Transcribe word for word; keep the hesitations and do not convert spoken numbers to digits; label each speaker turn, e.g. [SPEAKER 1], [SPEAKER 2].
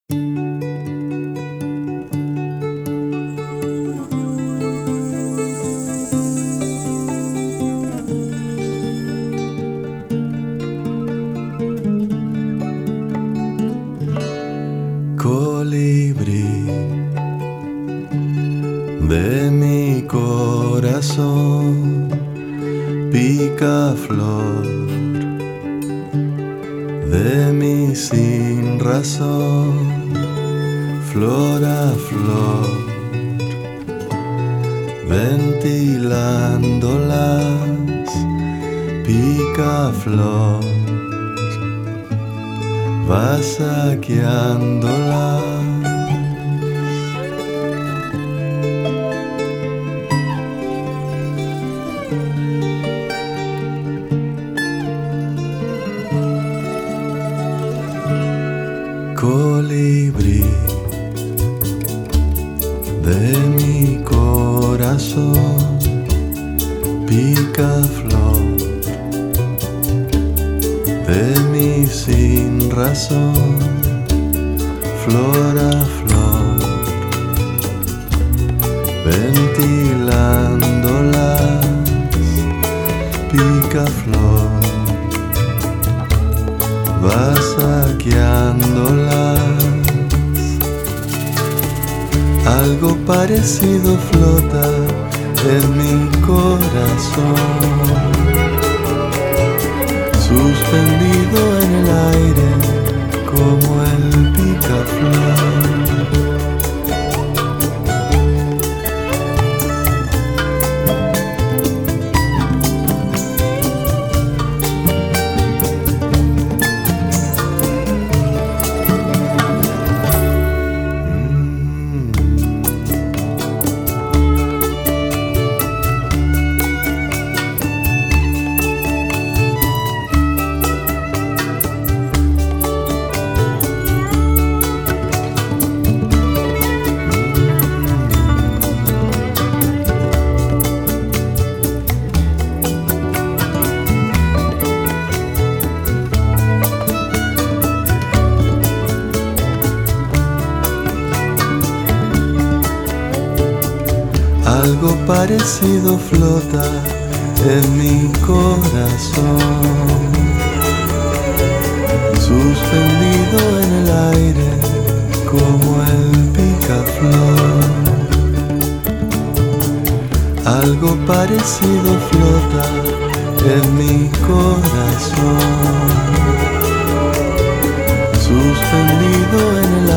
[SPEAKER 1] Colibrí de mi corazón, picaflor de mi sin razón, flor a flor, ventilándolas, picaflor, va saqueándolas. Colibrí de mi corazón, picaflor de mi sin razón, flor a flor, ventilándolas, picaflor, va saqueándolas. Algo parecido flota en mi corazón, suspendido en el aire como el picaflor. Algo parecido flota en mi corazón, suspendido en el aire como el picaflor. Algo parecido flota en mi corazón, suspendido en el